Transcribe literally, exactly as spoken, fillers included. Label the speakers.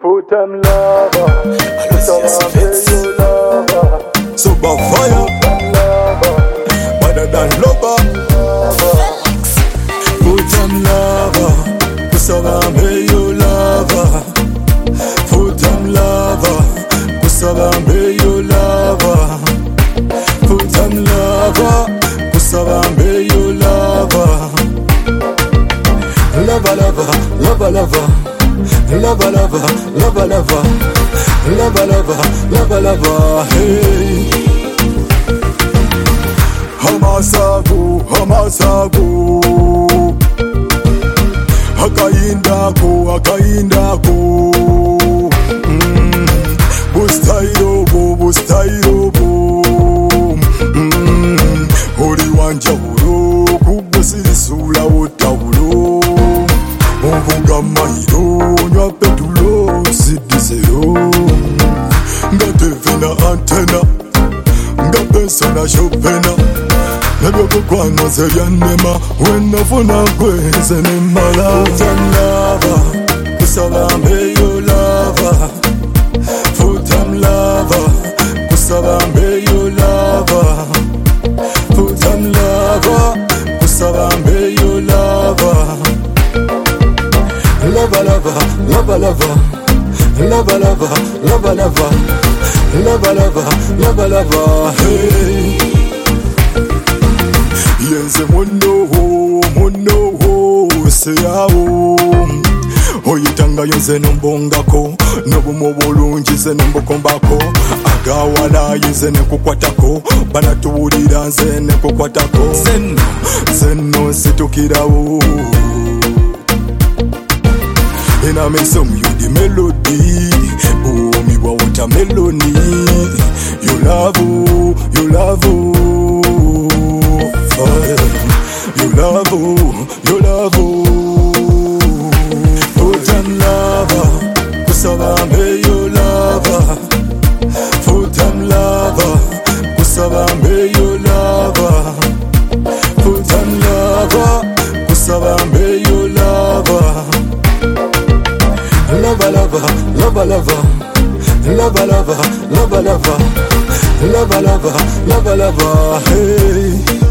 Speaker 1: Put them lover, put you lover.
Speaker 2: Super fire, better than lover. Put them lover, kusaba me you lover. Put them lover, kusaba me you lover. Put them lover, kusaba me you lover. Lover, lover, lover, lover. Lover, lover, lover, lover, lover, lover, lover, lover, hey. Hamasago, hamasago, akaindako, akaindako. Mm. Bustairobo, bustairobo. Mm. Ori wanja uro, kubasirisula otaulo. Mvuga mairo, nywa petulo, zidi zero. Nga T V na antena, nga pesa na shopena. Nebyo kukwano zeryanema, wena funa kweze nemala. Put them lover, kusaba me you lover. Put them lover, kusaba me you lover. Put them lover, kusaba me you lover. Lover, lover, lover, lover, lover, lover, lover, lover, lover, lover, lover, lover, hey. Yenze mono ho, mono ho, seyao. Oyitanga yenze nombongako, nobumo bulungi ze nembukombako. Agawala yenze nekukwatako, banatuwulira nze nekukwatako. Zenno, zenno situkirawo. And I make some you the melody. Oh, me wa watermelon. You love, oh, you love, oh, you love, oh, you love, oh. Put them lover, kusaba me you lover. Put them lover, kusaba me you lover. Put them lover, kusaba me you lover. Lover, lover, lover, lover, lover, lover, lover, lover, lover, lover, lover, lover, hey.